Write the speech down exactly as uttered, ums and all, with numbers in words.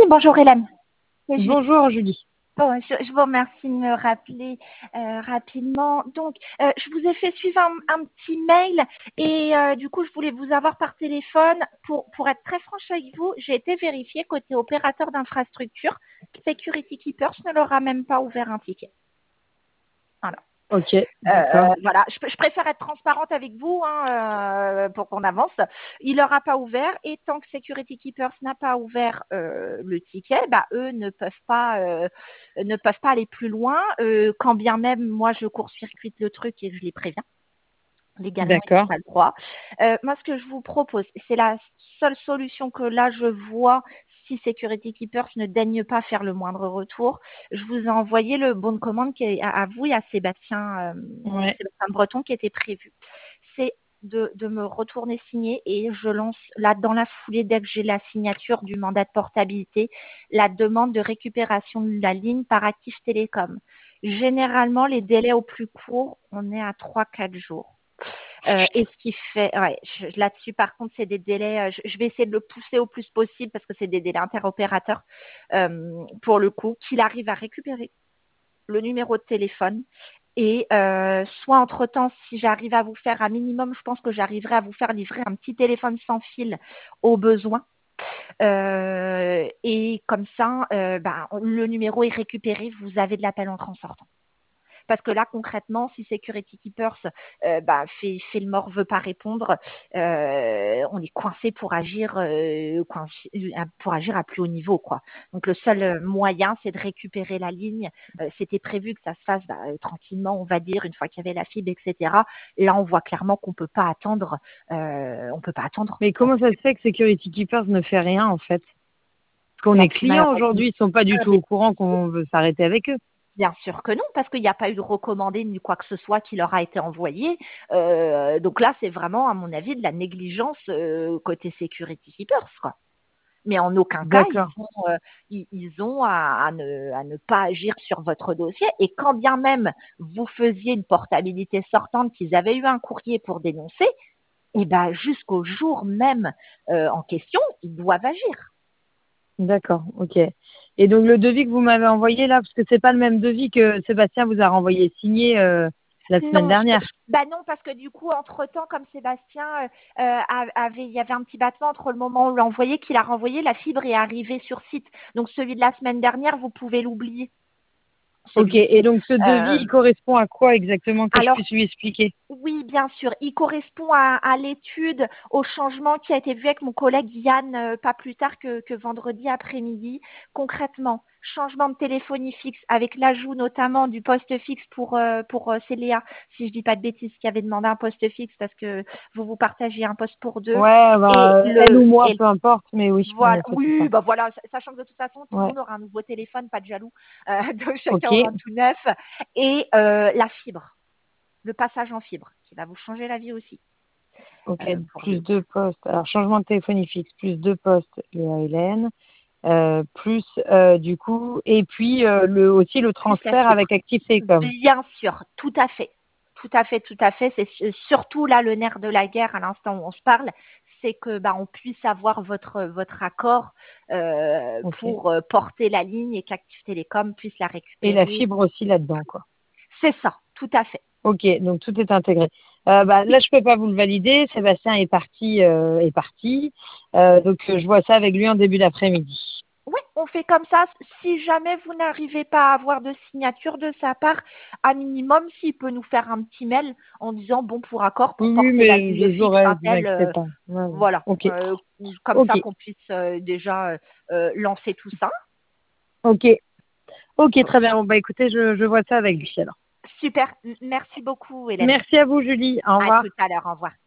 bonjour Hélène. C'est Julie. Bonjour Julie. Bon, je, je vous remercie de me rappeler euh, rapidement. Donc, euh, je vous ai fait suivre un, un petit mail et euh, du coup, je voulais vous avoir par téléphone. Pour, pour être très franche avec vous, j'ai été vérifiée côté opérateur d'infrastructure. Security Keepers ne leur a même pas ouvert un ticket. Voilà. Ok, Euh, d'accord. voilà, je, je préfère être transparente avec vous hein, euh, pour qu'on avance. Il leur a pas ouvert et tant que Security Keepers n'a pas ouvert euh, le ticket, bah eux ne peuvent pas euh, ne peuvent pas aller plus loin. Euh, quand bien même moi je court-circuite le truc et que je les préviens. Légalement, ils n'ont D'accord. pas le droit. Euh, moi, ce que je vous propose, c'est la seule solution que là je vois si Security Keepers ne daigne pas faire le moindre retour. Je vous ai envoyé le bon de commande qui est à, à vous et à Sébastien, euh, Ouais. Sébastien Breton qui était prévu. C'est de, de me retourner signer et je lance là dans la foulée dès que j'ai la signature du mandat de portabilité, la demande de récupération de la ligne par Actif Télécom. Généralement, les délais au plus court, on est à trois quatre jours. Euh, et ce qui fait, ouais, je- là-dessus par contre, c'est des délais. euh, Je, je vais essayer de le pousser au plus possible parce que c'est des délais interopérateurs euh, pour le coup, qu'il arrive à récupérer le numéro de téléphone et euh, soit entre-temps, si j'arrive à vous faire un minimum, je pense que j'arriverai à vous faire livrer un petit téléphone sans fil au besoin. Euh, et comme ça, euh, bah, le numéro est récupéré, vous avez de l'appel entrant sortant. Parce que là, concrètement, si Security Keepers euh, bah, fait, fait le mort, veut pas répondre, euh, on est coincé pour agir, euh, coincé, pour agir à plus haut niveau, quoi. Donc le seul moyen, c'est de récupérer la ligne. Euh, C'était prévu que ça se fasse bah, tranquillement, on va dire, une fois qu'il y avait la fibre, et cetera. Là, on voit clairement qu'on peut pas attendre. Euh, on peut pas attendre. Mais comment ça se fait que Security Keepers ne fait rien en fait? Parce qu'on Là, est clients aujourd'hui, ils sont pas du tout au courant qu'on veut s'arrêter avec eux. Bien sûr que non, parce qu'il n'y a pas eu de recommandé ni quoi que ce soit qui leur a été envoyé. Euh, donc là, c'est vraiment, à mon avis, de la négligence euh, côté Security Keepers, quoi. Mais en aucun cas, ils D'accord. ont, euh, ils, ils ont à, à, ne, à ne pas agir sur votre dossier. Et quand bien même vous faisiez une portabilité sortante, qu'ils avaient eu un courrier pour dénoncer, et ben jusqu'au jour même euh, en question, ils doivent agir. D'accord, ok. Et donc le devis que vous m'avez envoyé là, parce que c'est pas le même devis que Sébastien vous a renvoyé signé euh, la semaine Non, je peux, dernière. je- bah non, parce que du coup, entre-temps, comme Sébastien euh, euh, avait, il y avait un petit battement entre le moment où on l'a envoyé, qu'il a renvoyé, la fibre est arrivée sur site. Donc celui de la semaine dernière, vous pouvez l'oublier, Ok, celui-ci. et donc ce devis, Euh, il correspond à quoi exactement que je alors, puisse lui expliquer? oui, bien sûr. Il correspond à, à l'étude, au changement qui a été vu avec mon collègue Yann euh, pas plus tard que, que vendredi après-midi. Concrètement, changement de téléphonie fixe avec l'ajout notamment du poste fixe pour euh, pour euh, Céléa, si je dis pas de bêtises, qui avait demandé un poste fixe parce que vous vous partagez un poste pour deux. Ouais, Et bah, elle ou le moi, et peu importe, mais oui, on voilà, a fait tout ça. oui, bah voilà, sachant que de toute façon, tout le Ouais, monde aura un nouveau téléphone, pas de jaloux, euh, donc chacun aura ok, un tout neuf. Et euh, la fibre, le passage en fibre, qui va vous changer la vie aussi. ok, Euh, pour plus le... deux postes. Alors, changement de téléphonie fixe, plus deux postes, Léa Hélène, euh, plus euh, du coup, et puis euh, le aussi le Plus la transfert fibre. avec Active Télécom. Bien sûr, tout à fait. Tout à fait, tout à fait. C'est su- surtout là le nerf de la guerre à l'instant où on se parle, c'est que bah, on puisse avoir votre votre accord euh, Ok. pour euh, porter la ligne et qu'Active Télécom puisse la Et la récupérer. fibre aussi là-dedans, quoi. C'est ça, tout à fait. Ok, donc tout est intégré. Euh, bah, là, je peux pas vous le valider. Sébastien est parti, euh, est parti. Euh, donc, euh, je vois ça avec lui en début d'après-midi. Oui, on fait comme ça. Si jamais vous n'arrivez pas à avoir de signature de sa part, à minimum, s'il peut nous faire un petit mail en disant bon pour accord Oui, pour oui, porter la mais ligne je fixe j'aurais, un vous tel, inquiétez euh, pas. Ouais, ouais. voilà, Ok, euh, comme ok, ça qu'on puisse euh, déjà euh, lancer tout ça. ok, ok, très bien. Bon, bah, écoutez, je, je vois ça avec lui alors. Super, M- merci beaucoup Hélène. Merci à vous, Julie. Au À revoir. tout à l'heure, au revoir.